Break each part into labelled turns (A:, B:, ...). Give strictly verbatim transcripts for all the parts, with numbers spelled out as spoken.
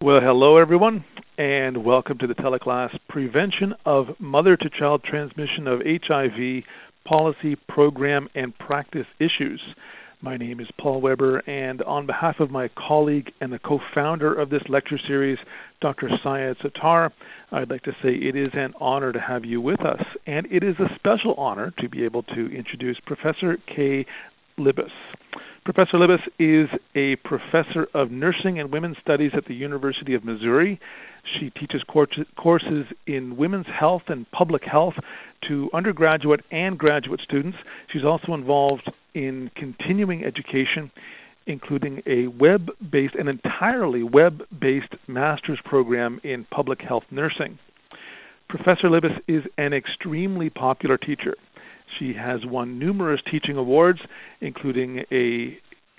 A: Well, hello everyone, and welcome to the teleclass Prevention of Mother-to-Child Transmission of H I V Policy, Program, and Practice Issues. My name is Paul Weber, and on behalf of my colleague and the co-founder of this lecture series, Doctor Syed Sattar, I'd like to say it is an honor to have you with us, and it is a special honor to be able to introduce Professor Kay Libous. Professor Libous is a professor of nursing and women's studies at the University of Missouri. She teaches courses in women's health and public health to undergraduate and graduate students. She's also involved in continuing education, including a web-based, an entirely web-based master's program in public health nursing. Professor Libous is an extremely popular teacher. She has won numerous teaching awards, including a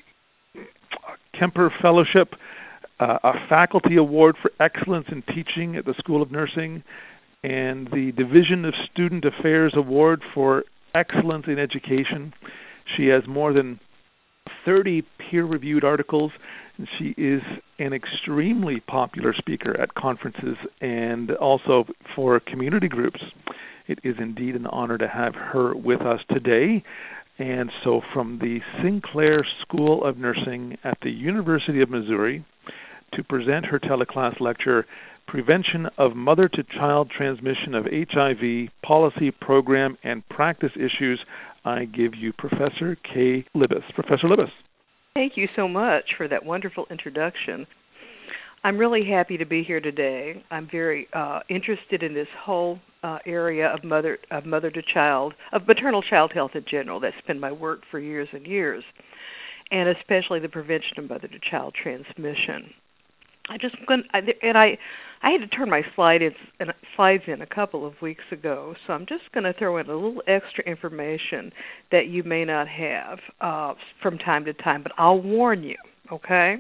A: Kemper Fellowship, uh, a faculty award for excellence in teaching at the School of Nursing, and the Division of Student Affairs Award for excellence in education. She has more than thirty peer-reviewed articles, and she is an extremely popular speaker at conferences and also for community groups. It is indeed an honor to have her with us today. And so from the Sinclair School of Nursing at the University of Missouri to present her teleclass lecture, Prevention of Mother-to-Child Transmission of H I V, Policy, Program, and Practice Issues, I give you Professor Kay Libous. Professor Libous.
B: Thank you so much for that wonderful introduction. I'm really happy to be here today. I'm very uh, interested in this whole uh, area of mother of mother to child, of maternal child health in general. That's been my work for years and years, and especially the prevention of mother to child transmission. I just and I I had to turn my slide in, slides in a couple of weeks ago, so I'm just going to throw in a little extra information that you may not have uh, from time to time, but I'll warn you, okay?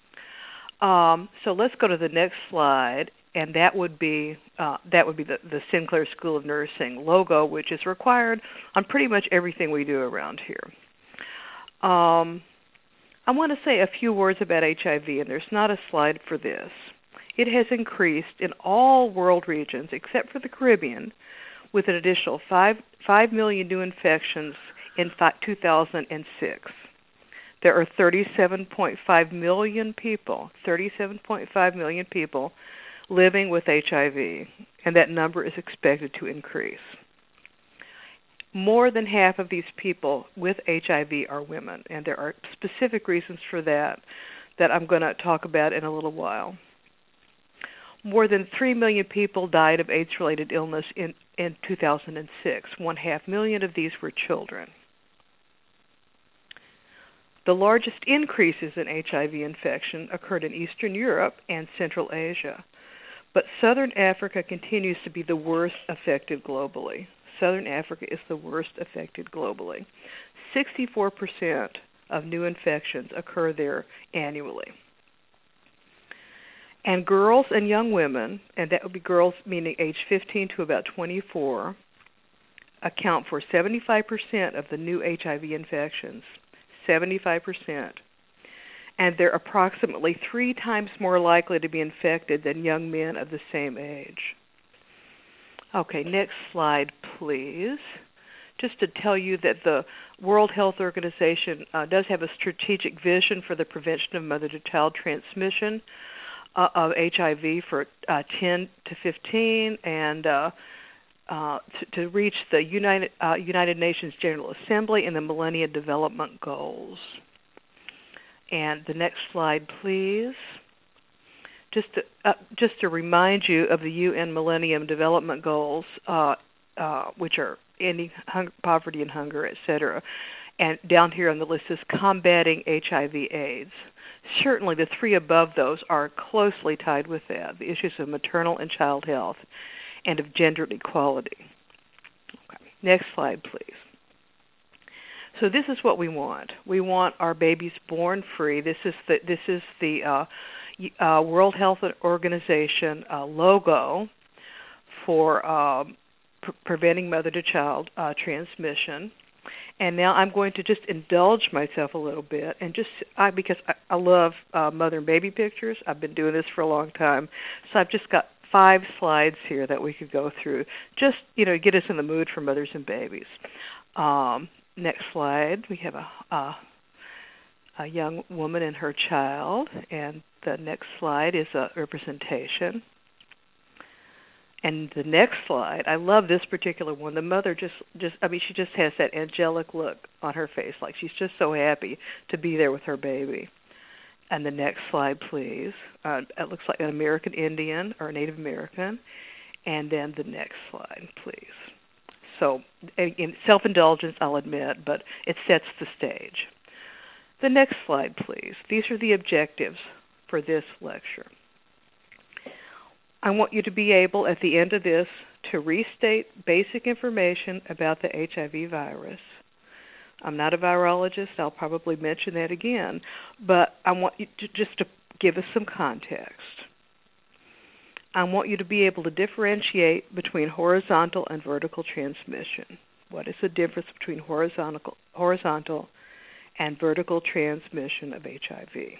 B: Um, so let's go to the next slide, and that would be uh, that would be the, the Sinclair School of Nursing logo, which is required on pretty much everything we do around here. Um, I want to say a few words about H I V, and there's not a slide for this. It has increased in all world regions except for the Caribbean, with an additional five five million new infections in two thousand six. There are thirty-seven point five million people, thirty-seven point five million people living with H I V, and that number is expected to increase. More than half of these people with H I V are women, and there are specific reasons for that that I'm going to talk about in a little while. More than three million people died of AIDS-related illness in, in two thousand six. One half million of these were children. The largest increases in H I V infection occurred in Eastern Europe and Central Asia, but Southern Africa continues to be the worst affected globally. Southern Africa is the worst affected globally. sixty-four percent of new infections occur there annually. And girls and young women, and that would be girls meaning age fifteen to about twenty-four, account for seventy-five percent of the new H I V infections. seventy-five percent. And they're approximately three times more likely to be infected than young men of the same age. Okay, next slide, please. Just to tell you that the World Health Organization uh, does have a strategic vision for the prevention of mother-to-child transmission uh, of H I V for uh, ten to fifteen, and uh, Uh, to, to reach the United, uh, United Nations General Assembly and the Millennium Development Goals. And the next slide, please. Just to, uh, just to remind you of the U N Millennium Development Goals, uh, uh, which are ending hunger, poverty and hunger, et cetera. And down here on the list is combating H I V AIDS. Certainly the three above those are closely tied with that, the issues of maternal and child health and of gender equality. Okay. Next slide, please. So this is what we want. We want our babies born free. This is the this is the uh, uh, World Health Organization uh, logo for um, pre- preventing mother-to-child uh, transmission. And now I'm going to just indulge myself a little bit, and just I, because I, I love uh, mother and baby pictures. I've been doing this for a long time, so I've just got five slides here that we could go through, just you know, get us in the mood for mothers and babies. Um, next slide, we have a, a a young woman and her child, and the next slide is a representation. And the next slide, I love this particular one. The mother just, just, I mean, she just has that angelic look on her face, like she's just so happy to be there with her baby. And the next slide, please. Uh, it looks like an American Indian or a Native American. And then the next slide, please. So, in self-indulgence, I'll admit, but it sets the stage. The next slide, please. These are the objectives for this lecture. I want you to be able, at the end of this, to restate basic information about the H I V virus. I'm not a virologist. I'll probably mention that again. But I want you to just to give us some context. I want you to be able to differentiate between horizontal and vertical transmission. What is the difference between horizontal, horizontal and vertical transmission of H I V?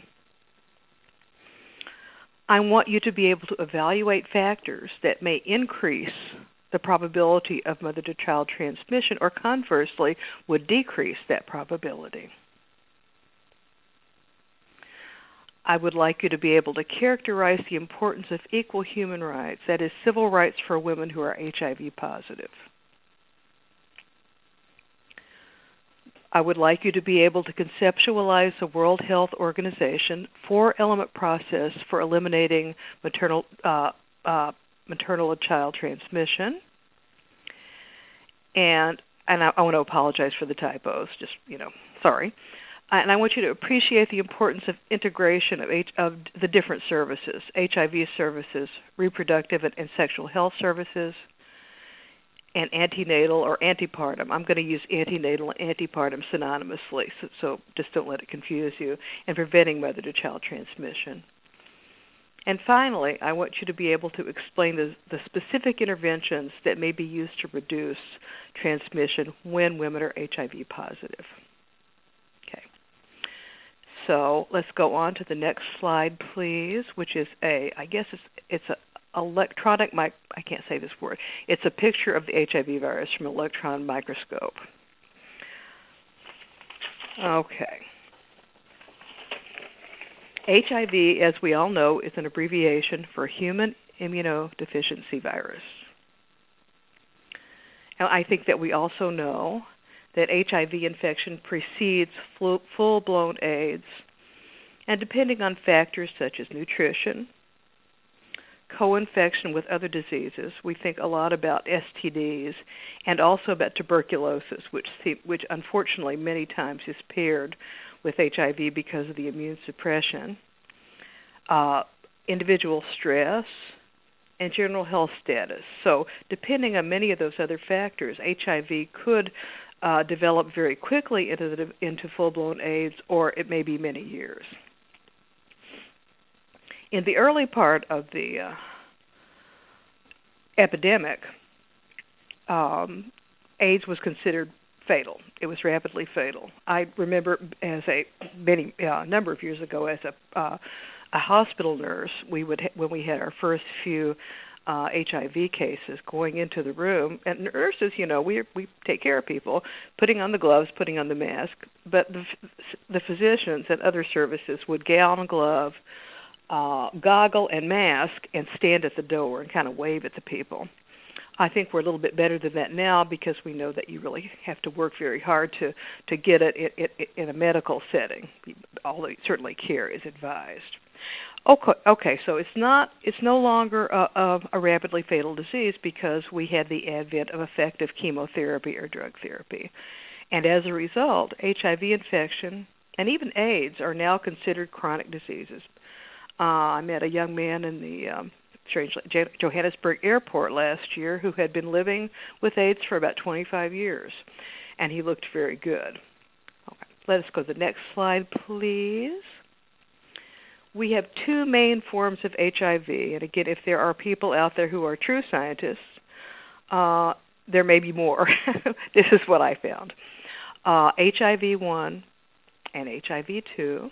B: I want you to be able to evaluate factors that may increase the probability of mother-to-child transmission, or conversely, would decrease that probability. I would like you to be able to characterize the importance of equal human rights, that is, civil rights for women who are H I V positive. I would like you to be able to conceptualize the World Health Organization four-element process for eliminating maternal uh, uh, maternal and child transmission. And and I, I want to apologize for the typos. Just you know, sorry. And I want you to appreciate the importance of integration of, H, of the different services: H I V services, reproductive and, and sexual health services, and antenatal or antepartum. I'm going to use antenatal and antepartum synonymously, so, so just don't let it confuse you, and preventing mother-to-child transmission. And finally, I want you to be able to explain the, the specific interventions that may be used to reduce transmission when women are H I V positive. Okay. So let's go on to the next slide, please, which is a, I guess it's, it's a electronic, mic- I can't say this word. It's a picture of the H I V virus from an electron microscope. Okay. H I V, as we all know, is an abbreviation for human immunodeficiency virus. Now, I think that we also know that H I V infection precedes full-blown AIDS, and depending on factors such as nutrition, co-infection with other diseases, we think a lot about S T Ds and also about tuberculosis, which which unfortunately many times is paired with H I V because of the immune suppression, uh, individual stress, and general health status. So depending on many of those other factors, H I V could uh, develop very quickly into, the, into full-blown AIDS, or it may be many years. In the early part of the uh, epidemic, um, AIDS was considered fatal. It was rapidly fatal. I remember as a many uh, number of years ago, as a uh, a hospital nurse, we would ha- when we had our first few uh, H I V cases, going into the room, and nurses, you know, we we take care of people, putting on the gloves, putting on the mask, but the the physicians and other services would gown, glove, uh, goggle, and mask, and stand at the door and kind of wave at the people. I think we're a little bit better than that now, because we know that you really have to work very hard to, to get it in, in, in a medical setting, although certainly care is advised. Okay, okay, so it's not it's no longer a, a, a rapidly fatal disease because we had the advent of effective chemotherapy or drug therapy. And as a result, H I V infection and even AIDS are now considered chronic diseases. Uh, I met a young man in the um, strangely, Johannesburg airport last year who had been living with AIDS for about twenty-five years, and he looked very good. Okay. Let us go to the next slide, please. We have two main forms of H I V, and again, if there are people out there who are true scientists, uh, there may be more. This is what I found. uh, H I V one and H I V two.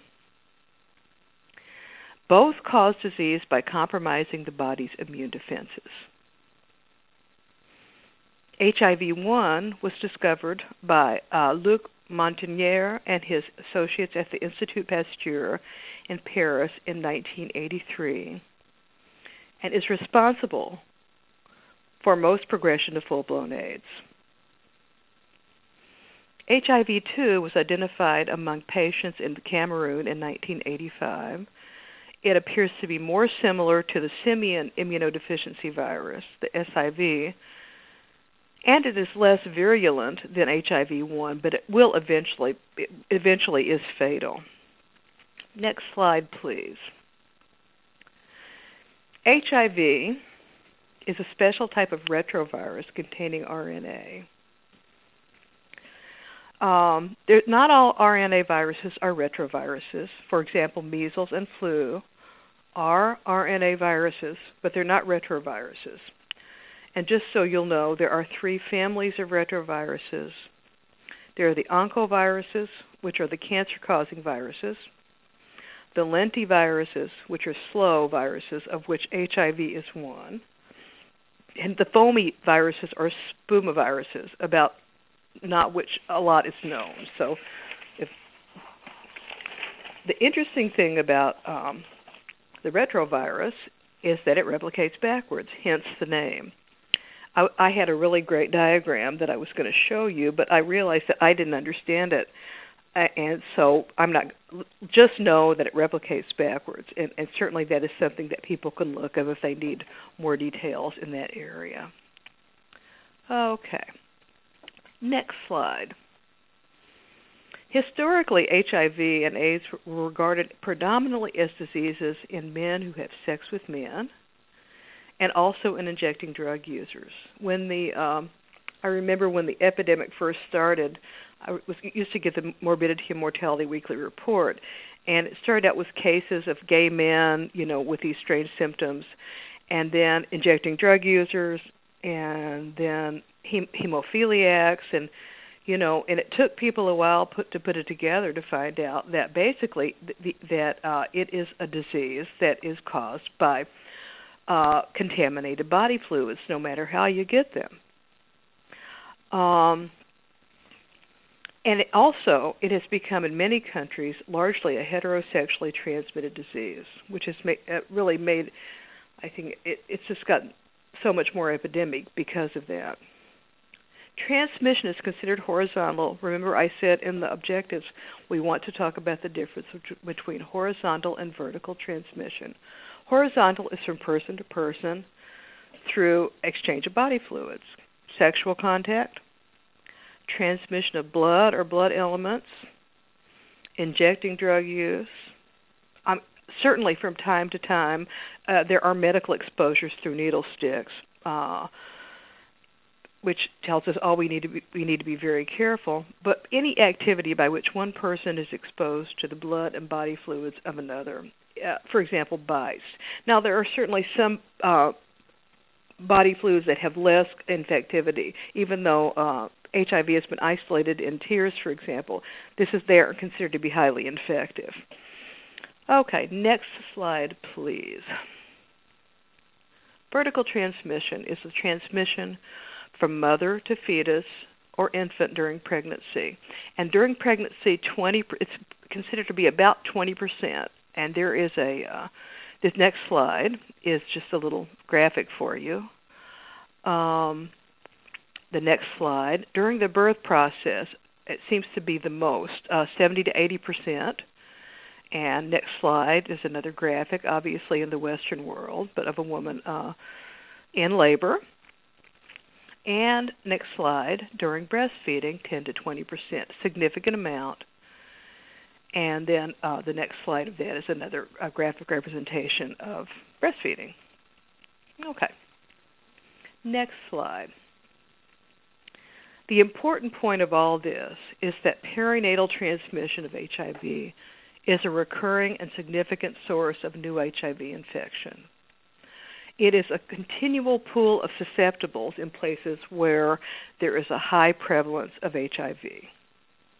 B: Both cause disease by compromising the body's immune defenses. H I V one was discovered by uh, Luc Montagnier and his associates at the Institut Pasteur in Paris in nineteen eighty-three, and is responsible for most progression to full-blown AIDS. H I V two was identified among patients in Cameroon in nineteen eighty-five. It appears to be more similar to the simian immunodeficiency virus, the S I V, and it is less virulent than H I V one, but it will eventually, it eventually is fatal. Next slide, please. H I V is a special type of retrovirus containing R N A. Um, not all R N A viruses are retroviruses. For example, measles and flu are R N A viruses, but they're not retroviruses. And just so you'll know, there are three families of retroviruses. There are the oncoviruses, which are the cancer-causing viruses, the lentiviruses, which are slow viruses, of which H I V is one, and the foamy viruses are spumaviruses, about not which a lot is known. So if the interesting thing about um, the retrovirus is that it replicates backwards, hence the name. I, I had a really great diagram that I was going to show you, but I realized that I didn't understand it. Uh, and so I'm not, just know that it replicates backwards. And, and certainly that is something that people can look up if they need more details in that area. Okay. Next slide. Historically, H I V and AIDS were regarded predominantly as diseases in men who have sex with men, and also in injecting drug users. When the, um, I remember when the epidemic first started, I was used to get the Morbidity and Mortality Weekly Report, and it started out with cases of gay men, you know, with these strange symptoms, and then injecting drug users, and then hem- hemophiliacs, and you know, and it took people a while put, to put it together to find out that basically th- that uh, it is a disease that is caused by uh, contaminated body fluids, no matter how you get them. Um, and it also, it has become in many countries largely a heterosexually transmitted disease, which has ma- uh, really made, I think, it, it's just gotten so much more epidemic because of that. Transmission is considered horizontal. Remember, I said in the objectives we want to talk about the difference between horizontal and vertical transmission. Horizontal is from person to person through exchange of body fluids, sexual contact, transmission of blood or blood elements, injecting drug use. Um, certainly from time to time, uh, there are medical exposures through needle sticks, uh, which tells us, oh, we need to be, we need to be very careful. But any activity by which one person is exposed to the blood and body fluids of another, uh, for example, bites. Now, there are certainly some uh, body fluids that have less infectivity, even though uh, H I V has been isolated in tears, for example. This is they are considered to be highly infective. Okay, next slide, please. Vertical transmission is the transmission from mother to fetus or infant during pregnancy. And during pregnancy, twenty it's considered to be about twenty percent. And there is a, uh, this next slide is just a little graphic for you. Um, the next slide, during the birth process, it seems to be the most, uh, seventy to eighty percent. And next slide is another graphic, obviously in the Western world, but of a woman uh, in labor. And next slide, during breastfeeding, ten to twenty percent, significant amount. And then uh, the next slide of that is another uh, graphic representation of breastfeeding. Okay. Next slide. The important point of all this is that perinatal transmission of H I V is a recurring and significant source of new H I V infection. It is a continual pool of susceptibles in places where there is a high prevalence of H I V.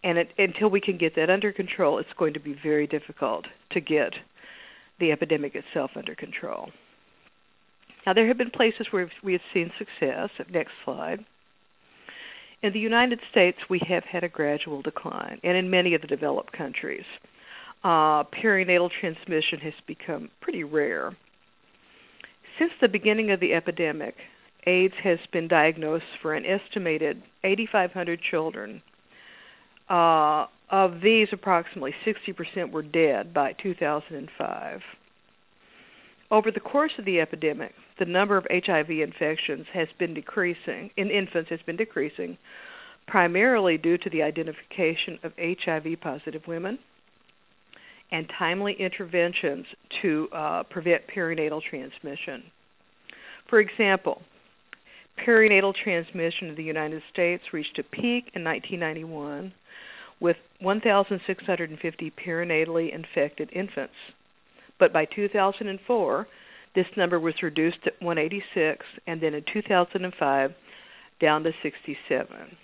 B: And it, until we can get that under control, it's going to be very difficult to get the epidemic itself under control. Now, there have been places where we have seen success. Next slide. In the United States, we have had a gradual decline, and in many of the developed countries, uh, perinatal transmission has become pretty rare. Since the beginning of the epidemic, AIDS has been diagnosed for an estimated eight thousand five hundred children. Uh, of these, approximately sixty percent were dead by two thousand five. Over the course of the epidemic, the number of H I V infections has been decreasing, in infants has been decreasing, primarily due to the identification of H I V-positive women and timely interventions to uh, prevent perinatal transmission. For example, perinatal transmission in the United States reached a peak in nineteen ninety-one with one thousand six hundred fifty perinatally infected infants. But by two thousand four, this number was reduced to one hundred eighty-six, and then in two thousand five, down to sixty-seven.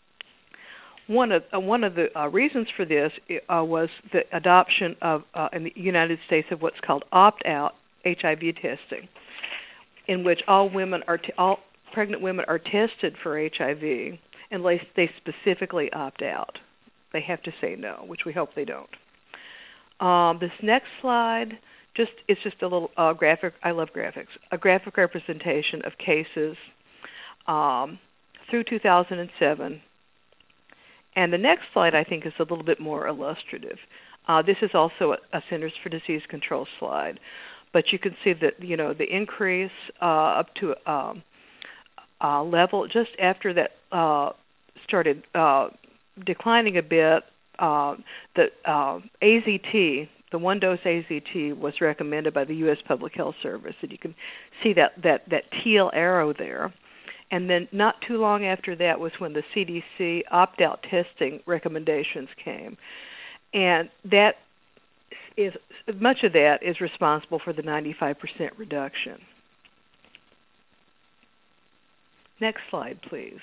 B: One of uh, one of the uh, reasons for this uh, was the adoption of uh, in the United States of what's called opt-out H I V testing, in which all women are t- all pregnant women are tested for H I V unless they specifically opt out. They have to say no, which we hope they don't. Um, this next slide just it's just a little uh, graphic. I love graphics. A graphic representation of cases um, through two thousand seven. And the next slide, I think, is a little bit more illustrative. Uh, this is also a, a Centers for Disease Control slide, but you can see that you know the increase uh, up to um, a level just after that uh, started uh, declining a bit. Uh, the uh, A Z T, the one-dose A Z T, was recommended by the U S Public Health Service, and you can see that that that teal arrow there. And then not too long after that was when the C D C opt-out testing recommendations came. And that is much of that is responsible for the ninety-five percent reduction. Next slide, please.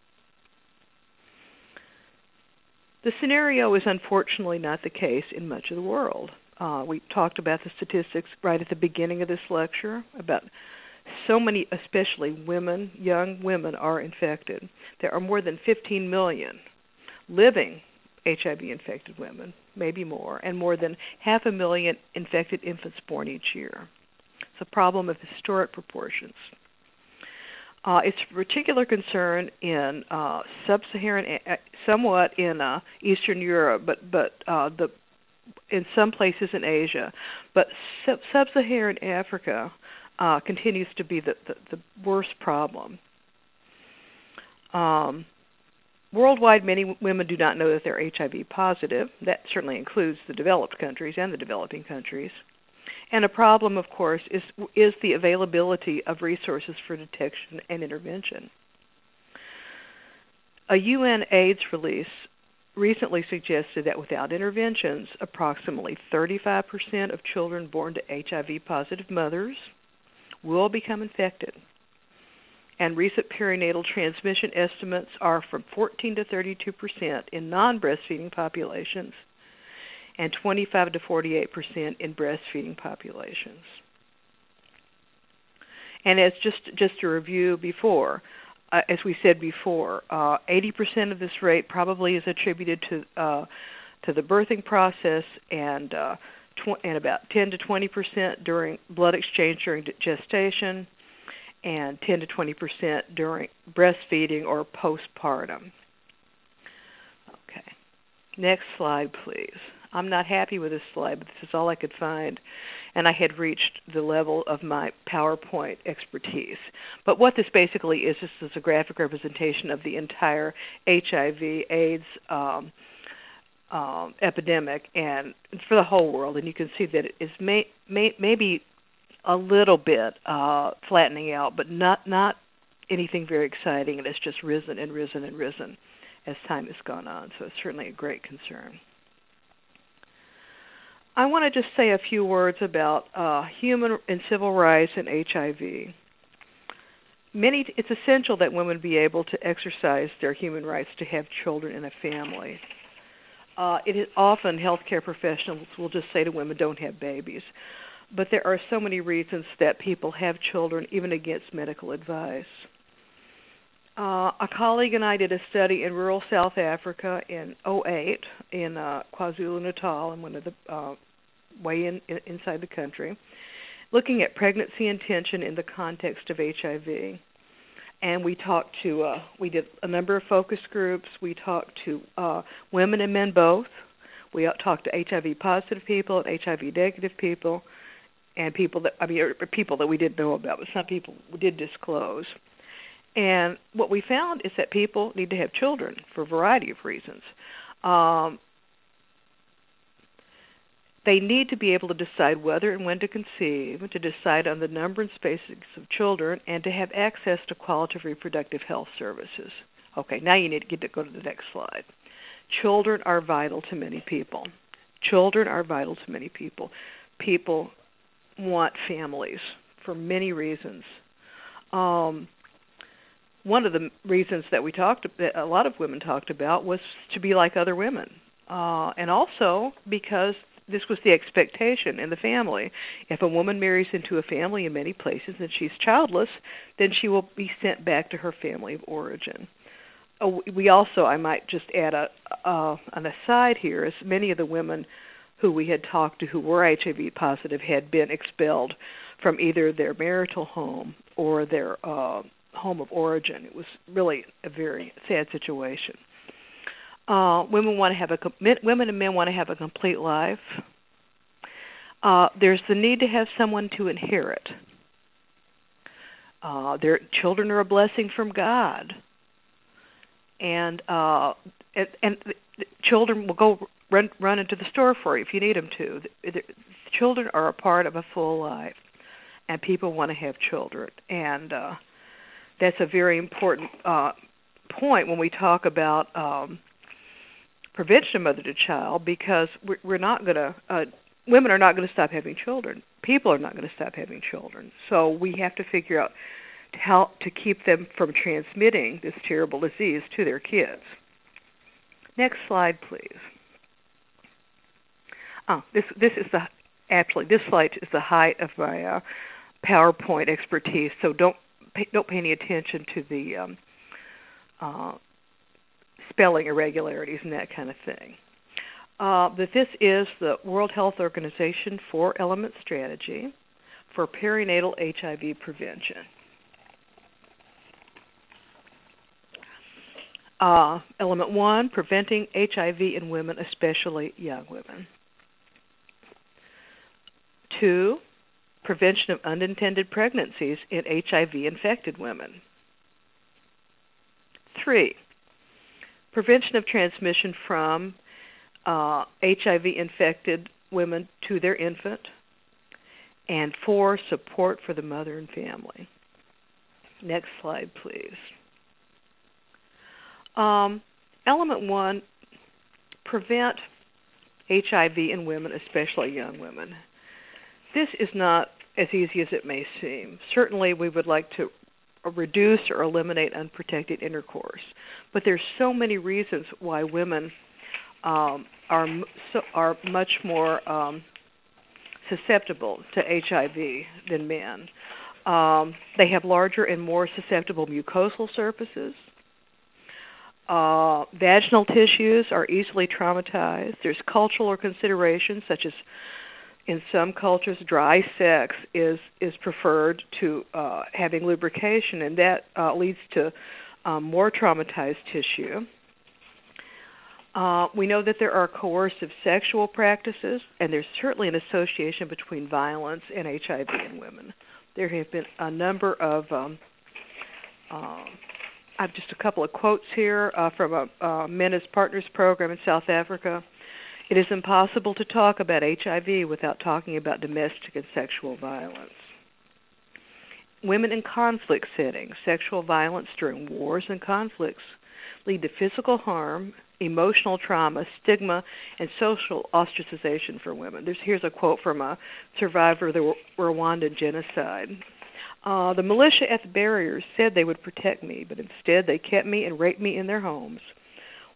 B: The scenario is unfortunately not the case in much of the world. Uh, we talked about the statistics right at the beginning of this lecture about so many, especially women, young women, are infected. There are more than fifteen million living H I V-infected women, maybe more, and more than half a million infected infants born each year. It's a problem of historic proportions. Uh, it's a particular concern in uh, sub-Saharan, uh, somewhat in uh, Eastern Europe, but but uh, the in some places in Asia, but sub- sub-Saharan Africa Uh, continues to be the, the, the worst problem. Um, worldwide, many women do not know that they're H I V positive. That certainly includes the developed countries and the developing countries. And a problem, of course, is is the availability of resources for detection and intervention. A U N AIDS release recently suggested that without interventions, approximately thirty-five percent of children born to H I V-positive mothers will become infected. And recent perinatal transmission estimates are from fourteen to thirty-two percent in non-breastfeeding populations and twenty-five to forty-eight percent in breastfeeding populations. And as just, just to review before, uh, as we said before, uh, eighty percent of this rate probably is attributed to uh, to the birthing process, and uh, and about ten to twenty percent during blood exchange during gestation, and ten to twenty percent during breastfeeding or postpartum. Okay. Next slide, please. I'm not happy with this slide, but this is all I could find, and I had reached the level of my PowerPoint expertise. But what this basically is, this is a graphic representation of the entire H I V AIDS um, Um, epidemic and for the whole world, and you can see that it is may, may, maybe a little bit uh, flattening out, but not not anything very exciting, and it's just risen and risen and risen as time has gone on, so it's certainly a great concern. I want to just say a few words about uh, human and civil rights and H I V. Many, it's essential that women be able to exercise their human rights to have children and a family. Uh, it is often healthcare professionals will just say to women, don't have babies. But there are so many reasons that people have children, even against medical advice. Uh, a colleague and I did a study in rural South Africa in oh eight in uh, KwaZulu-Natal, in one of the uh, way in, in, inside the country, looking at pregnancy intention in the context of H I V. And we talked to, uh, we did a number of focus groups. We talked to uh, women and men both. We talked to H I V positive people and H I V negative people, and people that, I mean, or people that we didn't know about, but some people we did disclose. And what we found is that people need to have children for a variety of reasons. Um, they need to be able to decide whether and when to conceive, to decide on the number and spacings of children, and to have access to qualitative reproductive health services. Okay, now you need to get to go to the next slide. Children are vital to many people. Children are vital to many people. People want families for many reasons. Um, one of the reasons that we talked, that a lot of women talked about, was to be like other women, uh, and also because this was the expectation in the family. If a woman marries into a family in many places and she's childless, then she will be sent back to her family of origin. Oh, we also, I might just add a, uh, an aside here, is many of the women who we had talked to who were H I V positive had been expelled from either their marital home or their uh, home of origin. It was really a very sad situation. Uh, women want to have a women and men want to have a complete life. Uh, there's the need to have someone to inherit. Uh, their children are a blessing from God, and uh, and, and children will go run run into the store for you if you need them to. The, the, children are a part of a full life, and people want to have children, and uh, that's a very important uh, point when we talk about Um, prevention of mother-to-child, because we're, we're not going to, uh, women are not going to stop having children. People are not going to stop having children. So we have to figure out how to keep them from transmitting this terrible disease to their kids. Next slide, please. Oh, this this is the actually this slide is the height of my uh, PowerPoint expertise. So don't pay, don't pay any attention to the um, uh, spelling irregularities and that kind of thing. Uh, but this is the World Health Organization four-element strategy for perinatal H I V prevention. Uh, element one, preventing H I V in women, especially young women. Two, prevention of unintended pregnancies in H I V-infected women. Three, prevention of transmission from uh, H I V-infected women to their infant. And four, support for the mother and family. Next slide, please. Um, element one, prevent H I V in women, especially young women. This is not as easy as it may seem. Certainly we would like to reduce or eliminate unprotected intercourse, but there's so many reasons why women um, are so, are much more um, susceptible to H I V than men. Um, they have larger and more susceptible mucosal surfaces. Uh, vaginal tissues are easily traumatized. There's cultural considerations, such as in some cultures, dry sex is is preferred to uh, having lubrication, and that uh, leads to um, more traumatized tissue. Uh, we know that there are coercive sexual practices, and there's certainly an association between violence and H I V in women. There have been a number of, um, uh, I have just a couple of quotes here uh, from a uh, Men as Partners program in South Africa. It is impossible to talk about H I V without talking about domestic and sexual violence. Women in conflict settings, sexual violence during wars and conflicts lead to physical harm, emotional trauma, stigma, and social ostracization for women. There's, here's a quote from a survivor of the Rwandan genocide. Uh, the militia at the barriers said they would protect me, but instead they kept me and raped me in their homes.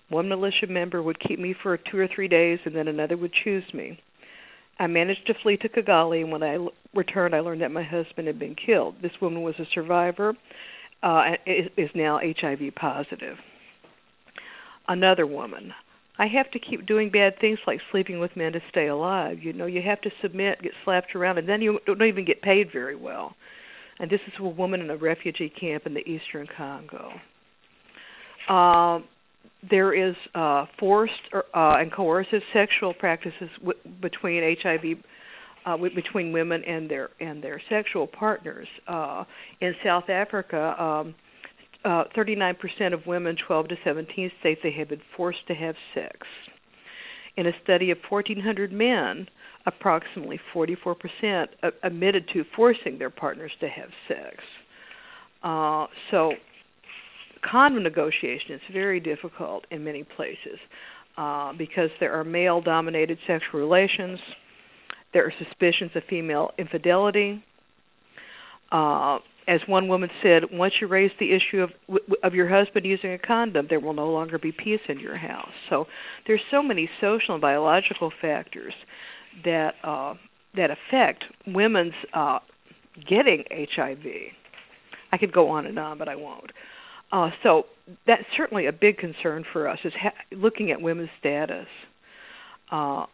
B: One militia member would keep me for two or three days, and then another would choose me. I managed to flee to Kigali, and when I l- returned, I learned that my husband had been killed. This woman was a survivor uh, and is, is now H I V positive. Another woman. I have to keep doing bad things like sleeping with men to stay alive. You know, you have to submit, get slapped around, and then you don't even get paid very well. And this is a woman in a refugee camp in the eastern Congo. Uh, there is uh, forced or, uh, and coercive sexual practices w- between H I V, uh, w- between women and their and their sexual partners. Uh, in South Africa, um, uh, thirty-nine percent of women twelve to seventeen state they have been forced to have sex. In a study of fourteen hundred men, approximately forty-four percent admitted to forcing their partners to have sex. Uh, so condom negotiation is very difficult in many places uh, because there are male-dominated sexual relations. There are suspicions of female infidelity. Uh, as one woman said, once you raise the issue of of your husband using a condom, there will no longer be peace in your house. So there's so many social and biological factors that uh, that affect women's uh, getting H I V. I could go on and on, but I won't. Uh, so that's certainly a big concern for us, is ha- looking at women's status. Uh,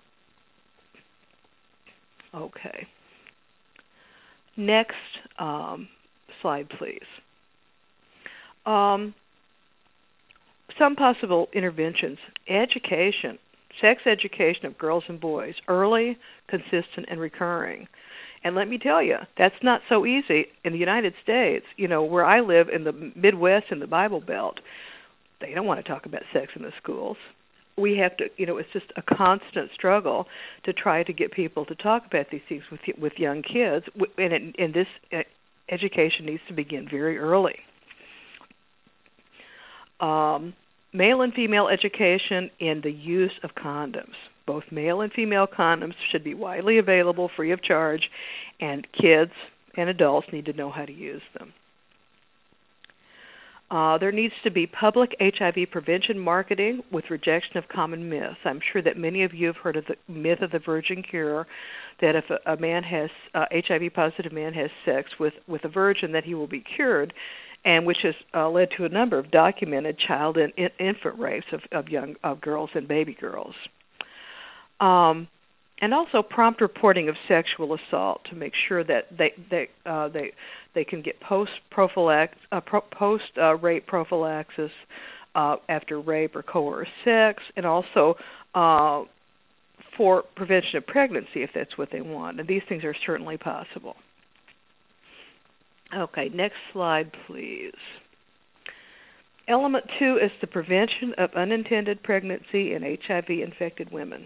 B: okay. Next um, slide, please. Um, some possible interventions. Education. Sex education of girls and boys, early, consistent, and recurring. And let me tell you, that's not so easy in the United States. You know, where I live in the Midwest in the Bible Belt, they don't want to talk about sex in the schools. We have to, you know, it's just a constant struggle to try to get people to talk about these things with with young kids. And, it, and this education needs to begin very early. Um, male and female education in the use of condoms. Both male and female condoms should be widely available, free of charge, and kids and adults need to know how to use them. Uh, there needs to be public H I V prevention marketing with rejection of common myths. I'm sure that many of you have heard of the myth of the virgin cure, that if a, a man has, uh, H I V-positive man has sex with, with a virgin, that he will be cured, and which has uh, led to a number of documented child and in, infant rapes of, of young of girls and baby girls. Um, and also prompt reporting of sexual assault to make sure that they they uh, they they can get post prophylax uh, pro- post uh, rape prophylaxis uh, after rape or coerced sex, and also uh, for prevention of pregnancy if that's what they want. And these things are certainly possible. Okay, next slide, please. Element two is the prevention of unintended pregnancy in H I V-infected women.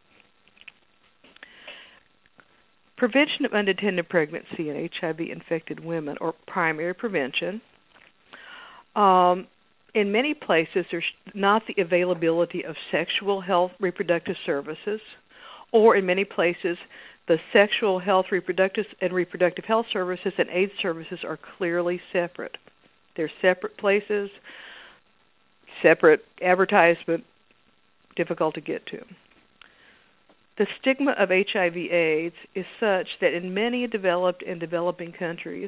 B: Prevention of unintended pregnancy in H I V-infected women, or primary prevention. Um, in many places, there's not the availability of sexual health reproductive services, or in many places, the sexual health reproductive and reproductive health services and AIDS services are clearly separate. They're separate places, separate advertisement, difficult to get to. The stigma of H I V AIDS is such that in many developed and developing countries,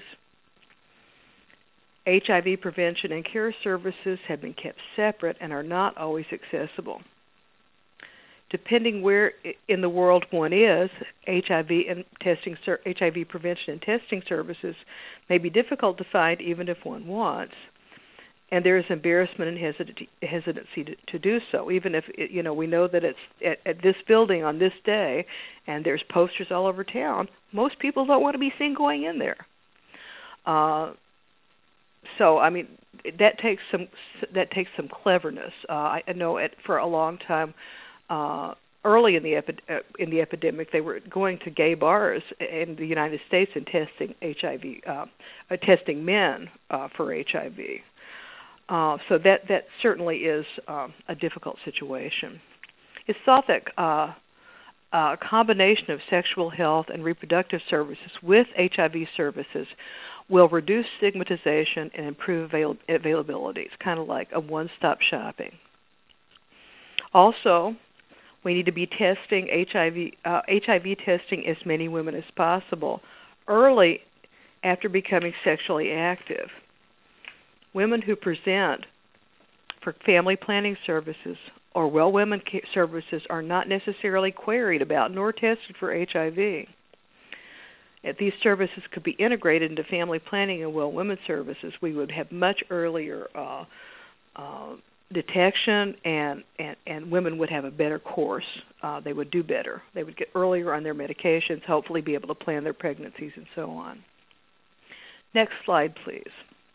B: H I V prevention and care services have been kept separate and are not always accessible. Depending where in the world one is, H I V and testing, H I V prevention and testing services may be difficult to find even if one wants. And there is embarrassment and hesitancy to, to do so, even if, it, you know, we know that it's at, at this building on this day and there's posters all over town. Most people don't want to be seen going in there. Uh, so, I mean, that takes some that takes some cleverness. Uh, I know it, for a long time, uh, early in the epi- uh, in the epidemic, they were going to gay bars in the United States and testing H I V, uh, uh, testing men uh, for H I V. Uh, so that, that certainly is um, a difficult situation. It's thought that uh, a combination of sexual health and reproductive services with H I V services will reduce stigmatization and improve avail- availability. It's kind of like a one-stop shopping. Also, we need to be testing H I V, uh, H I V testing as many women as possible early after becoming sexually active. Women who present for family planning services or well women services are not necessarily queried about nor tested for H I V. If these services could be integrated into family planning and well women services, we would have much earlier uh, uh, detection, and, and, and women would have a better course. Uh, they would do better. They would get earlier on their medications, hopefully be able to plan their pregnancies and so on. Next slide, please.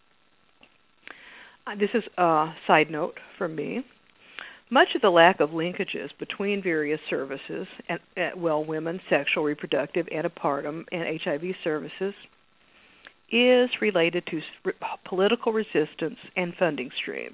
B: Uh, this is a side note from me. Much of the lack of linkages between various services, at, at well women, sexual, reproductive, antepartum, and H I V services is related to political resistance and funding streams.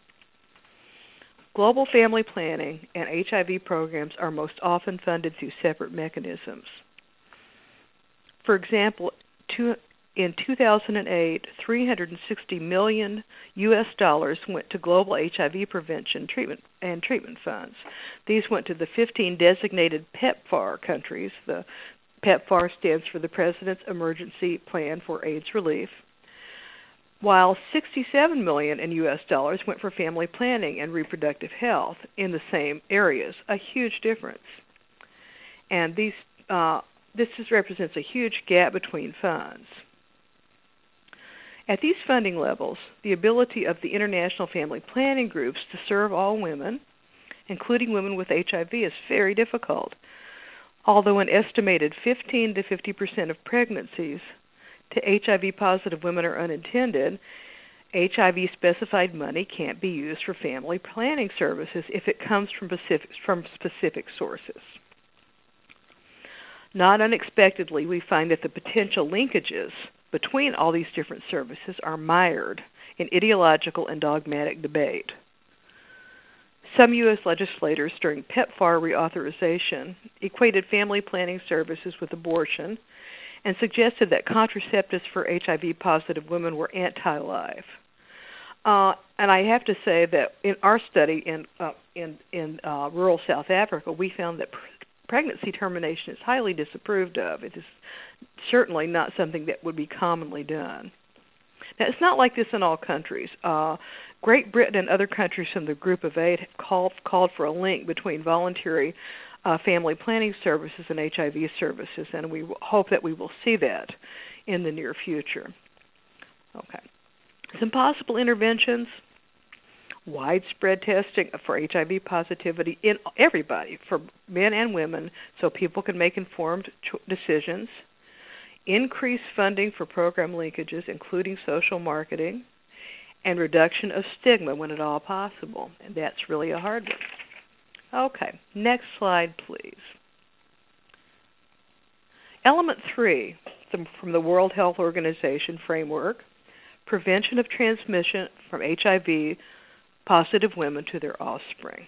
B: Global family planning and H I V programs are most often funded through separate mechanisms. For example, two, in two thousand eight, three hundred sixty million U S dollars went to global H I V prevention treatment and treatment funds. These went to the fifteen designated PEPFAR countries. The PEPFAR stands for the President's Emergency Plan for AIDS Relief, while sixty-seven million dollars in U S dollars went for family planning and reproductive health in the same areas, a huge difference. And these uh, this is, represents a huge gap between funds. At these funding levels, the ability of the international family planning groups to serve all women, including women with H I V, is very difficult. Although an estimated fifteen to fifty percent of pregnancies to H I V-positive women are unintended, H I V-specified money can't be used for family planning services if it comes from specific, from specific sources. Not unexpectedly, we find that the potential linkages between all these different services are mired in ideological and dogmatic debate. Some U S legislators during PEPFAR reauthorization equated family planning services with abortion and suggested that contraceptives for H I V-positive women were anti-life. Uh, and I have to say that in our study in uh, in, in uh, rural South Africa, we found that pr- pregnancy termination is highly disapproved of. It is certainly not something that would be commonly done. Now, it's not like this in all countries. Uh, Great Britain and other countries from the Group of Eight have called, called for a link between voluntary uh, family planning services and H I V services, and we hope that we will see that in the near future. Okay. Some possible interventions: widespread testing for H I V positivity in everybody, for men and women, so people can make informed cho- decisions. Increased funding for program linkages, including social marketing, and reduction of stigma when at all possible. And that's really a hard one. Okay, next slide, please. Element three from the World Health Organization framework: prevention of transmission from H I V positive women to their offspring.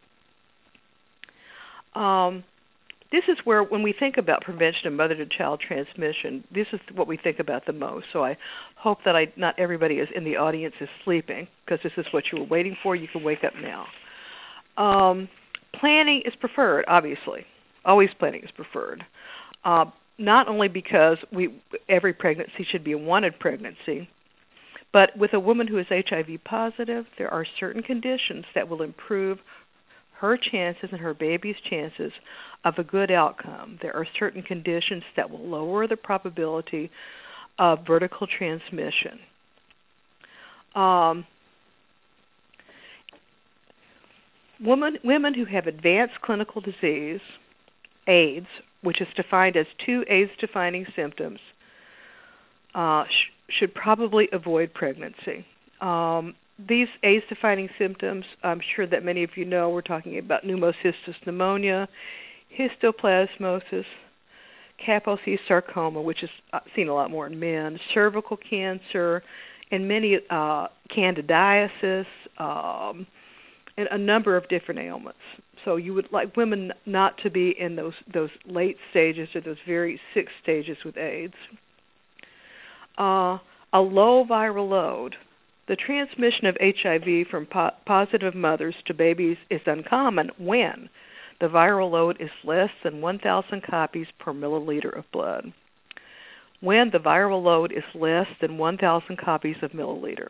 B: Um, this is where, when we think about prevention of mother-to-child transmission, this is what we think about the most. So I hope that I, not everybody is in the audience is sleeping, because this is what you were waiting for. You can wake up now. Um, planning is preferred, obviously. Always planning is preferred. Uh, not only because we every pregnancy should be a wanted pregnancy, but with a woman who is H I V positive, there are certain conditions that will improve her chances and her baby's chances of a good outcome. There are certain conditions that will lower the probability of vertical transmission. Um, women, women who have advanced clinical disease, AIDS, which is defined as two AIDS-defining symptoms, uh, sh- should probably avoid pregnancy. Um, these AIDS-defining symptoms, I'm sure that many of you know, we're talking about pneumocystis pneumonia, histoplasmosis, Kaposi sarcoma, which is seen a lot more in men, cervical cancer, and many uh, candidiasis, um, and a number of different ailments. So you would like women not to be in those those late stages or those very sick stages with AIDS. Uh, a low viral load The transmission of H I V from po- positive mothers to babies is uncommon when the viral load is less than one thousand copies per milliliter of blood. When the viral load is less than one thousand copies of milliliter.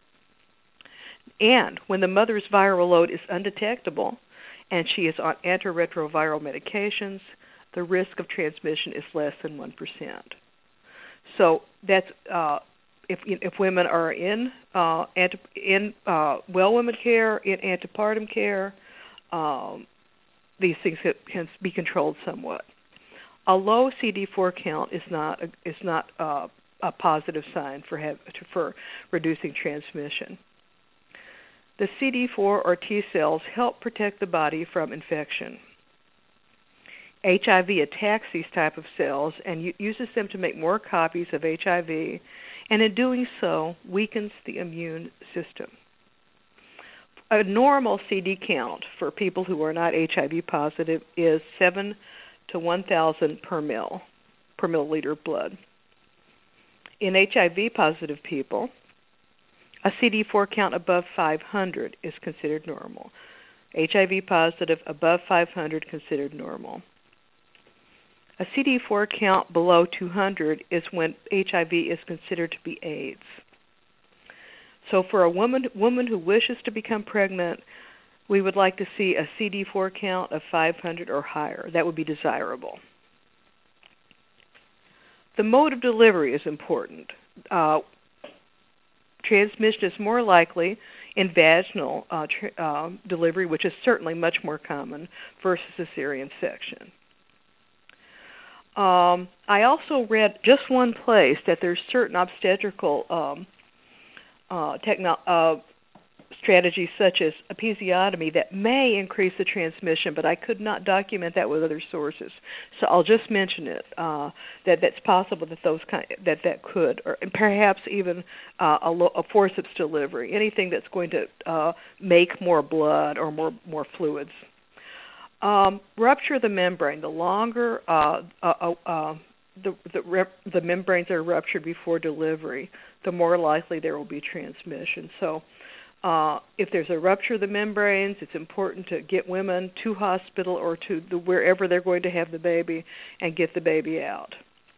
B: And when the mother's viral load is undetectable and she is on antiretroviral medications, the risk of transmission is less than one percent. So that's uh, if if women are in uh, anti, in uh, well women care, in antepartum care, um, these things can be controlled somewhat. A low C D four count is not a, is not uh, a positive sign for have, for reducing transmission. The C D four or T cells help protect the body from infection. H I V attacks these type of cells and uses them to make more copies of H I V, and in doing so, weakens the immune system. A normal C D count for people who are not H I V positive is seven to one thousand per mil, per milliliter of blood. In H I V positive people, a C D four count above five hundred is considered normal. H I V positive above five hundred considered normal. A C D four count below two hundred is when H I V is considered to be AIDS. So for a woman woman who wishes to become pregnant, we would like to see a C D four count of five hundred or higher. That would be desirable. The mode of delivery is important. Uh, transmission is more likely in vaginal uh, tra- uh, delivery, which is certainly much more common, versus cesarean section. Um, I also read just one place that there's certain obstetrical um, uh, techno- uh, strategies such as episiotomy that may increase the transmission, but I could not document that with other sources. So I'll just mention it, uh, that that's possible that those kind, that that could, or perhaps even uh, a, lo- a forceps delivery, anything that's going to uh, make more blood or more more fluids. Um, rupture the membrane. The longer uh, uh, uh, the the, rep- the membranes are ruptured before delivery, the more likely there will be transmission. So, uh, if there's a rupture of the membranes, it's important to get women to hospital or to the, wherever they're going to have the baby and get the baby out.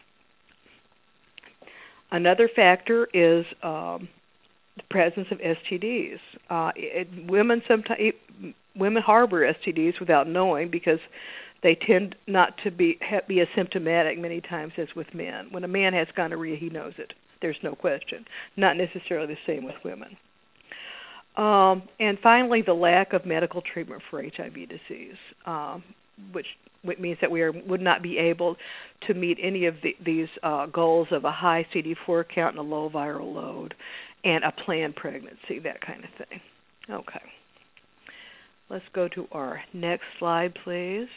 B: Another factor is um, the presence of S T Ds. Uh, it, women sometimes. Women harbor S T Ds without knowing because they tend not to be be asymptomatic many times as with men. When a man has gonorrhea, he knows it. There's no question. Not necessarily the same with women. Um, and finally, the lack of medical treatment for H I V disease, um, which, which means that we are, would not be able to meet any of the, these uh, goals of a high C D four count and a low viral load and a planned pregnancy, that kind of thing. Okay. Let's go to our next slide, please.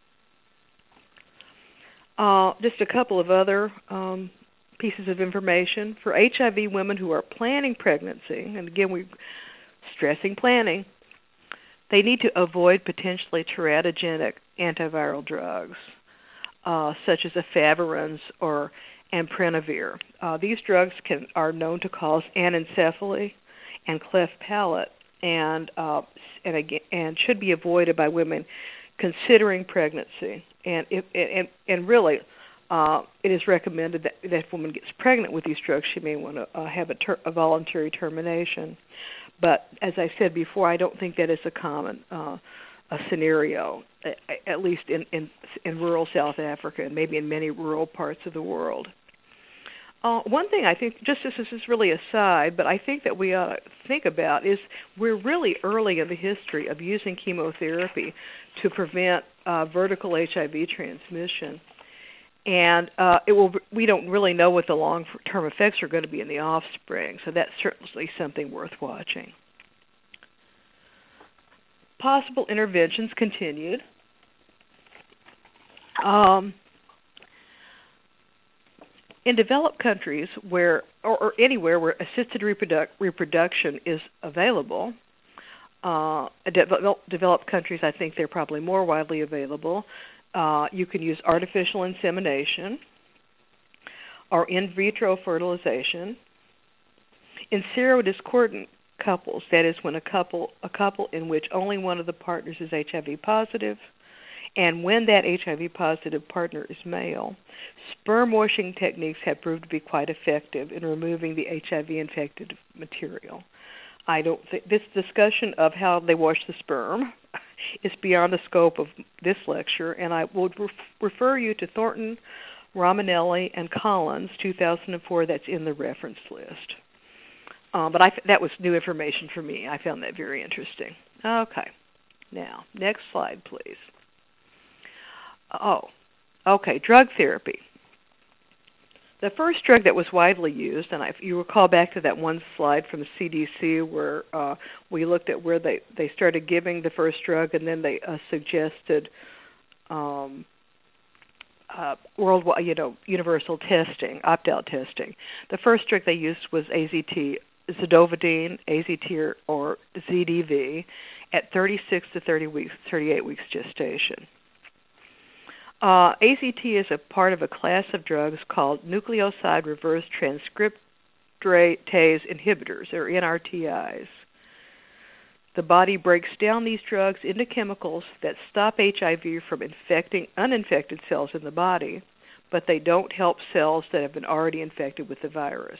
B: Uh, just a couple of other um, pieces of information. For H I V women who are planning pregnancy, and again, we're stressing planning, they need to avoid potentially teratogenic antiviral drugs, uh, such as efavirenz or amprenavir. Uh, these drugs can are known to cause anencephaly and cleft palate, and uh, and again, and should be avoided by women considering pregnancy. And if, and and really, uh, it is recommended that, that if a woman gets pregnant with these drugs, she may want to uh, have a, ter- a voluntary termination. But as I said before, I don't think that is a common uh, a scenario, at least in, in in rural South Africa and maybe in many rural parts of the world. Uh, one thing I think, just as this is really a side, but I think that we ought to think about is we're really early in the history of using chemotherapy to prevent uh, vertical H I V transmission. And uh, it will. We don't really know what the long-term effects are going to be in the offspring, so that's certainly something worth watching. Possible interventions continued. Um, in developed countries where, or, or anywhere where assisted reproduc- reproduction is available, uh, de- developed countries, I think they're probably more widely available. Uh, you can use artificial insemination or in vitro fertilization. In serodiscordant couples, that is when a couple a couple in which only one of the partners is H I V positive, and when that H I V positive partner is male, sperm washing techniques have proved to be quite effective in removing the H I V infected material. I don't think this discussion of how they wash the sperm is beyond the scope of this lecture, and I would ref- refer you to Thornton, Romanelli, and Collins, two thousand four. That's in the reference list. Um, but I, that was new information for me. I found that very interesting. Okay. Now, next slide, please. Oh, okay, drug therapy. The first drug that was widely used, and if you recall back to that one slide from the C D C where uh, we looked at where they, they started giving the first drug and then they uh, suggested um, uh, worldwide, you know, universal testing, opt-out testing. The first drug they used was A Z T, zidovudine, A Z T or, or Z D V, at thirty-six to thirty weeks, thirty-eight weeks gestation. Uh, A Z T is a part of a class of drugs called nucleoside reverse transcriptase inhibitors, or N R T Is. The body breaks down these drugs into chemicals that stop H I V from infecting uninfected cells in the body, but they don't help cells that have been already infected with the virus.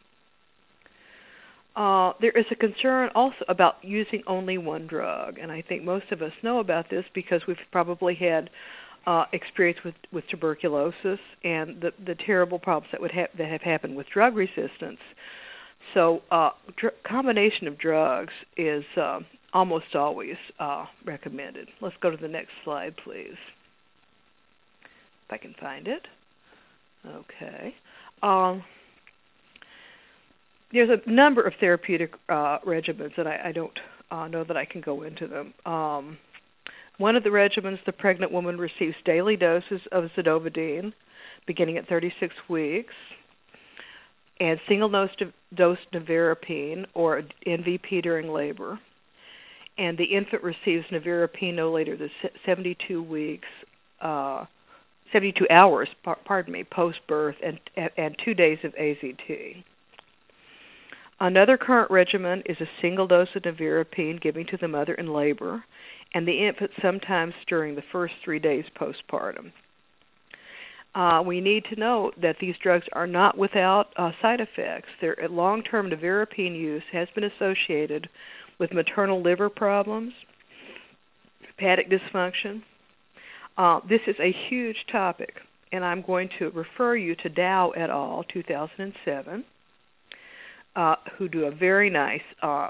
B: Uh, there is a concern also about using only one drug, and I think most of us know about this because we've probably had uh, experience with, with tuberculosis and the, the terrible problems that would ha- that have happened with drug resistance. So, uh, dr- combination of drugs is uh, almost always uh, recommended. Let's go to the next slide, please, if I can find it. Okay. Um, There's a number of therapeutic uh, regimens, and I, I don't uh, know that I can go into them. Um, one of the regimens, the pregnant woman receives daily doses of zidovudine, beginning at thirty-six weeks, and single-dose dose nevirapine, or N V P, during labor. And the infant receives nevirapine no later than seventy-two weeks, uh, seventy-two hours, pardon me, post-birth, and, and two days of A Z T. Another current regimen is a single dose of nevirapine given to the mother in labor and the infant sometimes during the first three days postpartum. Uh, we need to note that these drugs are not without uh, side effects. Their long-term nevirapine use has been associated with maternal liver problems, hepatic dysfunction. Uh, this is a huge topic, and I'm going to refer you to Dow et al., two thousand seven. Uh, who do a very nice uh,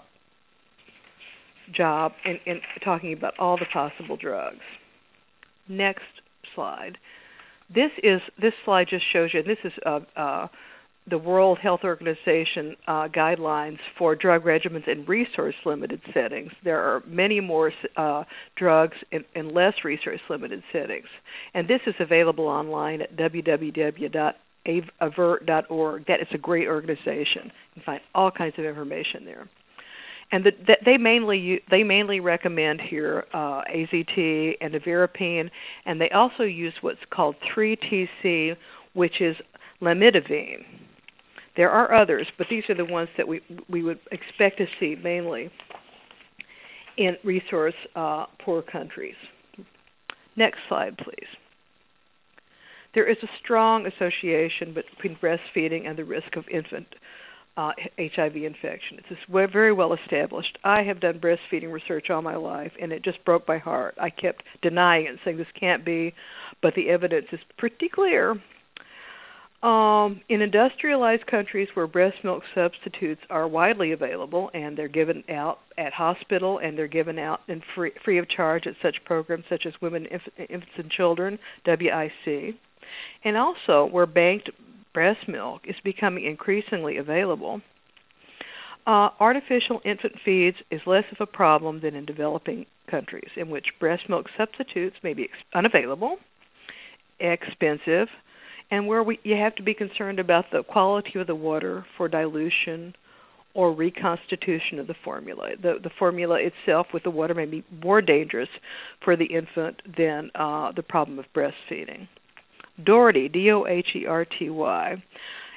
B: job in, in talking about all the possible drugs. Next slide. This is this slide just shows you. This is uh, uh, the World Health Organization uh, guidelines for drug regimens in resource-limited settings. There are many more uh, drugs in, in less resource-limited settings, and this is available online at w w w dot avert dot org. That is a great organization. You can find all kinds of information there. And the, the, they mainly they mainly recommend here uh, A Z T and nevirapine, and they also use what's called three T C, which is lamidavine. There are others, but these are the ones that we we would expect to see mainly in resource uh, poor countries. Next slide, please. There is a strong association between breastfeeding and the risk of infant uh, H I V infection. It's very well established. I have done breastfeeding research all my life, and it just broke my heart. I kept denying it, saying this can't be, but the evidence is pretty clear. Um, in industrialized countries where breast milk substitutes are widely available, and they're given out at hospital, and they're given out in free, free of charge at such programs such as Women, Inf- Infants, and Children, W I C, and also where banked breast milk is becoming increasingly available, uh, artificial infant feeds is less of a problem than in developing countries in which breast milk substitutes may be ex- unavailable, expensive, and where we, you have to be concerned about the quality of the water for dilution or reconstitution of the formula. The, the formula itself with the water may be more dangerous for the infant than uh, the problem of breastfeeding. Doherty, D O H E R T Y,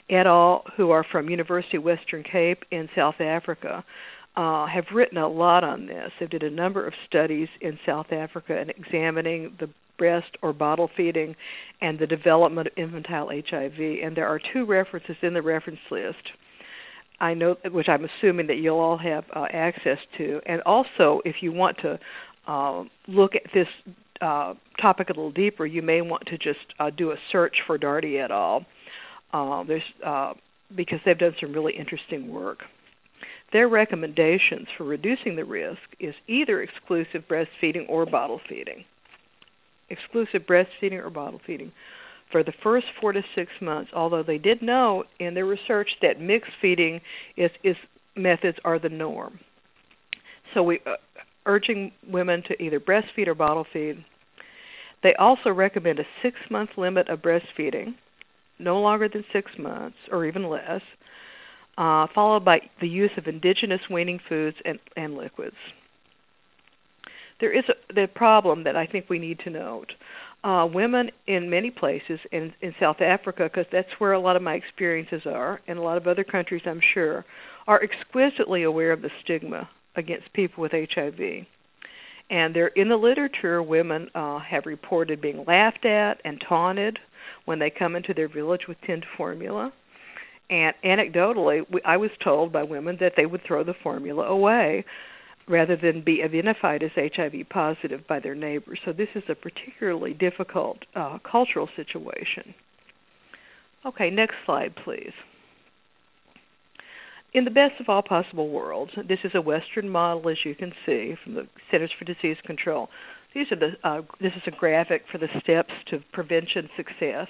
B: et al., who are from University of Western Cape in South Africa, uh, have written a lot on this. They did a number of studies in South Africa and examining the breast or bottle feeding and the development of infantile H I V. And there are two references in the reference list, I know, which I'm assuming that you'll all have uh, access to. And also, if you want to uh, look at this uh, topic a little deeper, you may want to just uh, do a search for Daugherty et al. Uh, there's, uh, because they've done some really interesting work. Their recommendations for reducing the risk is either exclusive breastfeeding or bottle feeding. Exclusive breastfeeding or bottle feeding for the first four to six months, although they did note in their research that mixed feeding is, is methods are the norm. So we uh, urging women to either breastfeed or bottle feed. They also recommend a six-month limit of breastfeeding, no longer than six months or even less, uh, followed by the use of indigenous weaning foods and, and liquids. There is a the problem that I think we need to note. Uh, women in many places, in, in South Africa, because that's where a lot of my experiences are, and a lot of other countries I'm sure, are exquisitely aware of the stigma against people with H I V. And they're, in the literature, women uh, have reported being laughed at and taunted when they come into their village with tinned formula. And anecdotally, we, I was told by women that they would throw the formula away rather than be identified as H I V positive by their neighbors. So this is a particularly difficult uh, cultural situation. Okay, next slide, please. In the best of all possible worlds, this is a Western model, as you can see, from the Centers for Disease Control. These are the. Uh, this is a graphic for the steps to prevention success.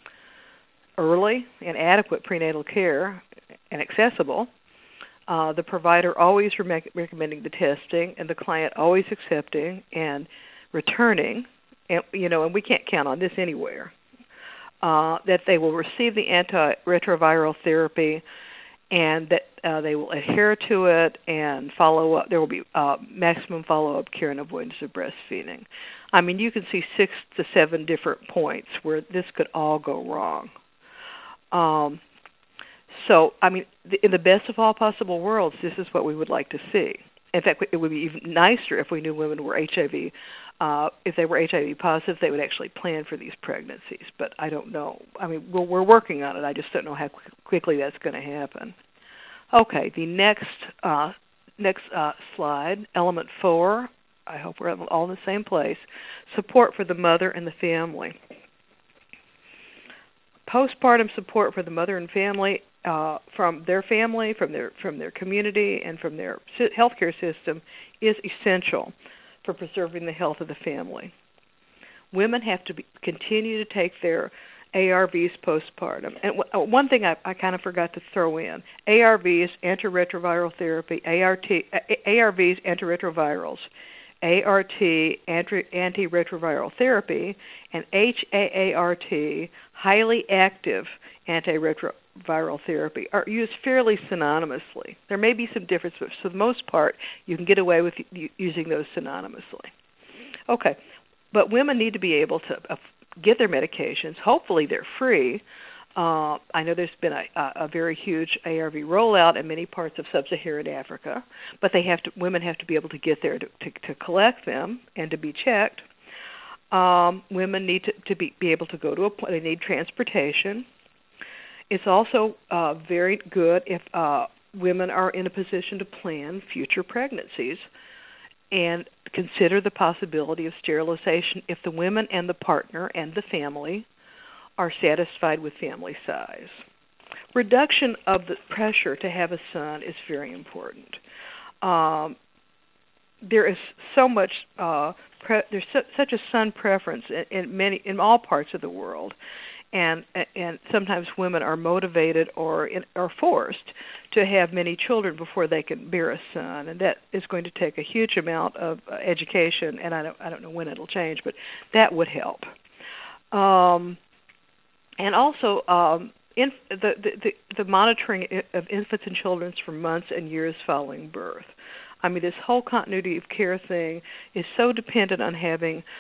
B: Early and adequate prenatal care and accessible. Uh, the provider always re- recommending the testing, and the client always accepting and returning. And you know, and we can't count on this anywhere. Uh, that they will receive the antiretroviral therapy, and that uh, they will adhere to it and follow up. There will be uh, maximum follow-up care and avoidance of breastfeeding. I mean, you can see six to seven different points where this could all go wrong. Um, so, I mean, in the best of all possible worlds, this is what we would like to see. In fact, it would be even nicer if we knew women were H I V. Uh, if they were H I V positive, they would actually plan for these pregnancies. But I don't know. I mean, we're, we're working on it. I just don't know how quickly that's going to happen. Okay, the next uh, next uh, slide, element four. I hope we're all in the same place. Support for the mother and the family. Postpartum support for the mother and family, uh, from their family, from their from their community, and from their healthcare system is essential for preserving the health of the family. Women have to be, continue to take their A R Vs postpartum. And w- one thing I, I kind of forgot to throw in, A R Vs, antiretroviral therapy, A R T, A R Vs, antiretrovirals, A R T, anti, antiretroviral therapy, and H A A R T, highly active antiretroviral therapy, are used fairly synonymously. There may be some difference, but for the most part, you can get away with using those synonymously. Okay, but women need to be able to uh, get their medications. Hopefully they're free. Uh, I know there's been a, a very huge A R V rollout in many parts of sub-Saharan Africa, but they have to. Women have to be able to get there to, to, to collect them and to be checked. Um, women need to, to be, be able to go to a. They need transportation. It's also uh, very good if uh, women are in a position to plan future pregnancies and consider the possibility of sterilization if the women and the partner and the family are satisfied with family size. Reduction of the pressure to have a son is very important. Um, there is so much, uh, pre- there's su- such a son preference in, in many, in all parts of the world, and and sometimes women are motivated or in, or forced to have many children before they can bear a son, and that is going to take a huge amount of uh, education. And I don't I don't know when it'll change, but that would help. Um, And also, um, in, the, the, the monitoring of infants and children for months and years following birth. I mean, this whole continuity of care thing is so dependent on having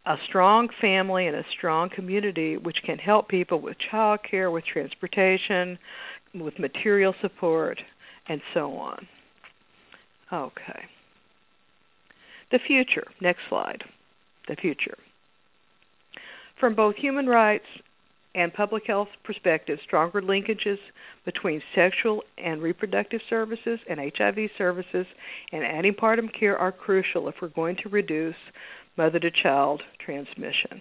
B: a strong family and a strong community which can help people with child care, with transportation, with material support, and so on. Okay. The future. Next slide. The future. From both human rights and public health perspectives, stronger linkages between sexual and reproductive services and H I V services and antepartum care are crucial if we're going to reduce mother-to-child transmission.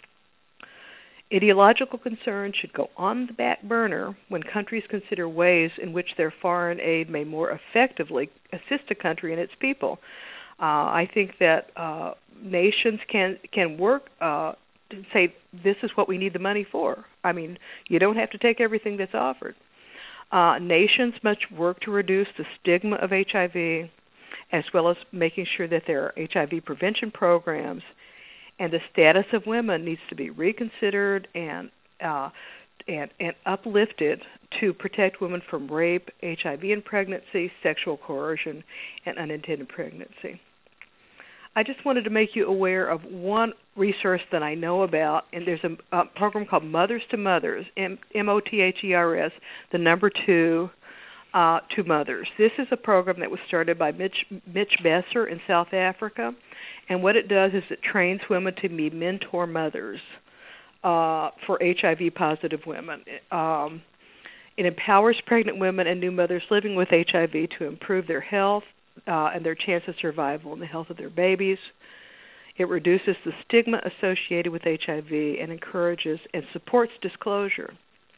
B: Ideological concerns should go on the back burner when countries consider ways in which their foreign aid may more effectively assist a country and its people. Uh, I think that uh, nations can can work uh, to say this is what we need the money for. I mean, you don't have to take everything that's offered. Uh, nations must work to reduce the stigma of H I V, as well as making sure that there are H I V prevention programs, and the status of women needs to be reconsidered and uh, and, and uplifted to protect women from rape, H I V in pregnancy, sexual coercion, and unintended pregnancy. I just wanted to make you aware of one resource that I know about, and there's a, a program called Mothers to Mothers, M O T H E R S, the number two, uh, to mothers. This is a program that was started by Mitch, Mitch Besser in South Africa, and what it does is it trains women to be mentor mothers uh, for H I V-positive women. Um, it empowers pregnant women and new mothers living with H I V to improve their health, Uh, and their chance of survival and the health of their babies. It reduces the stigma associated with H I V and encourages and supports disclosure.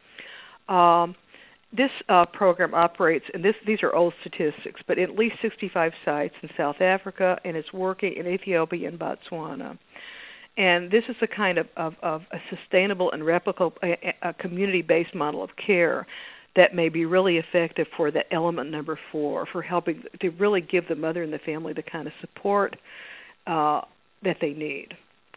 B: Um, this uh, program operates, and this, these are old statistics, but at least sixty-five sites in South Africa, and it's working in Ethiopia and Botswana. And this is a kind of, of, of a sustainable and replicable, a, a community-based model of care that may be really effective for that element number four, for helping to really give the mother and the family the kind of support uh, that they need.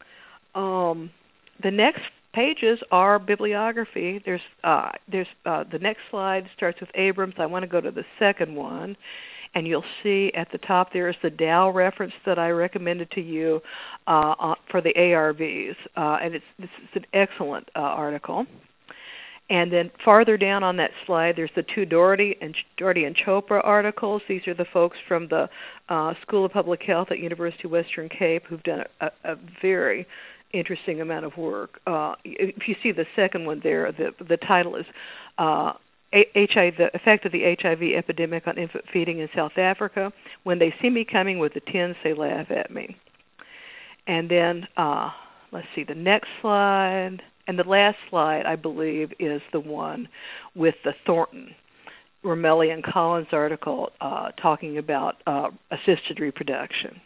B: Um, the next pages are bibliography. There's, uh, there's uh, the next slide starts with Abrams. I want to go to the second one, and you'll see at the top there is the Dow reference that I recommended to you uh, for the A R Vs, uh, and it's this is an excellent uh, article. And then farther down on that slide, there's the two Doherty and Doherty and Chopra articles. These are the folks from the uh, School of Public Health at University of Western Cape who've done a, a very interesting amount of work. Uh, if you see the second one there, the the title is uh, H I V, the effect of the H I V epidemic on infant feeding in South Africa. When they see me coming with the tins, they laugh at me. And then uh, let's see the next slide. And the last slide, I believe, is the one with the Thornton, Romelli, and Collins article uh, talking about uh, assisted reproduction.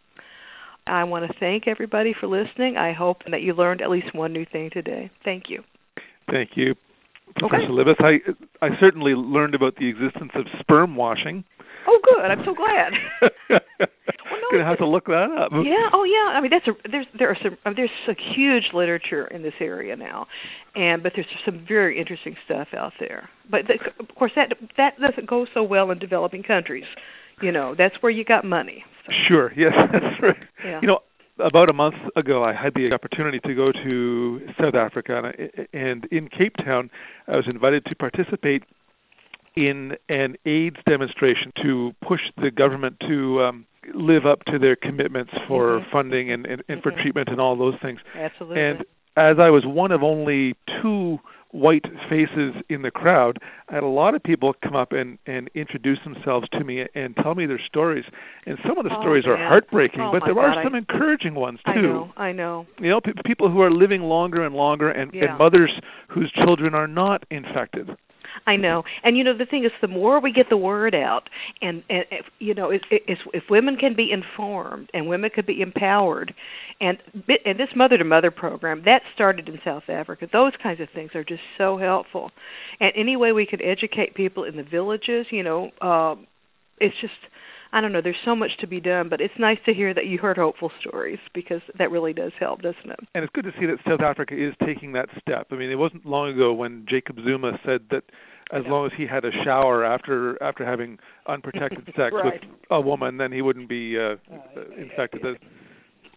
B: I want to thank everybody for listening. I hope that you learned at least one new thing today. Thank you.
A: Thank you, Professor
B: Okay.
A: Libeth. I, I certainly learned about the existence of sperm washing.
B: Oh, good. I'm so glad.
A: Well,
B: no,
A: Gonna have to look that up.
B: Yeah. Oh, yeah. I mean, that's a there's there are some there's a huge literature in this area now, and but there's some very interesting stuff out there. But the, of course, that that doesn't go so well in developing countries. You know, that's where you got money. So.
A: Sure. Yes, that's right.
B: Yeah.
A: You know, about a month ago, I had the opportunity to go to South Africa, and, I, and in Cape Town, I was invited to participate in an AIDS demonstration to push the government to um, live up to their commitments for
B: mm-hmm.
A: funding and, and, and for
B: mm-hmm.
A: treatment and all those things.
B: Absolutely.
A: And as I was one of only two white faces in the crowd, I had a lot of people come up and, and introduce themselves to me and tell me their stories. And some of the
B: oh,
A: stories
B: man.
A: are heartbreaking,
B: oh,
A: but there
B: God,
A: are some
B: I,
A: encouraging ones too.
B: I know, I know.
A: You know, p- people who are living longer and longer, and,
B: Yeah.
A: and mothers whose children are not infected.
B: I know, and you know the thing is, the more we get the word out, and, and if, you know, if, if, if women can be informed and women can be empowered, and and this mother to mother program that started in South Africa, those kinds of things are just so helpful. And any way we can educate people in the villages, you know, uh, it's just, I don't know. There's so much to be done, but it's nice to hear that you heard hopeful stories because that really does help, doesn't it?
A: And it's good to see that South Africa is taking that step. I mean, it wasn't long ago when Jacob Zuma said that as
B: yeah.
A: long as he had a shower after after having unprotected sex
B: right.
A: with a woman, then he wouldn't be uh, uh, infected.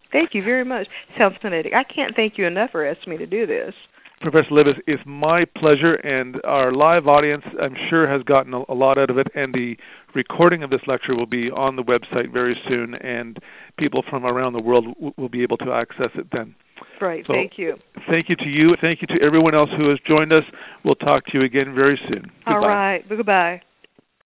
B: Thank you very much. Sounds phonetic. I can't thank you enough for asking me to do this.
A: Professor Libous, it's my pleasure, and our live audience, I'm sure, has gotten a lot out of it, and the recording of this lecture will be on the website very soon, and people from around the world will be able to access it then.
B: Right.
A: So,
B: thank you.
A: Thank you to you. Thank you to everyone else who has joined us. We'll talk to you again very soon. Goodbye.
B: All right. Goodbye.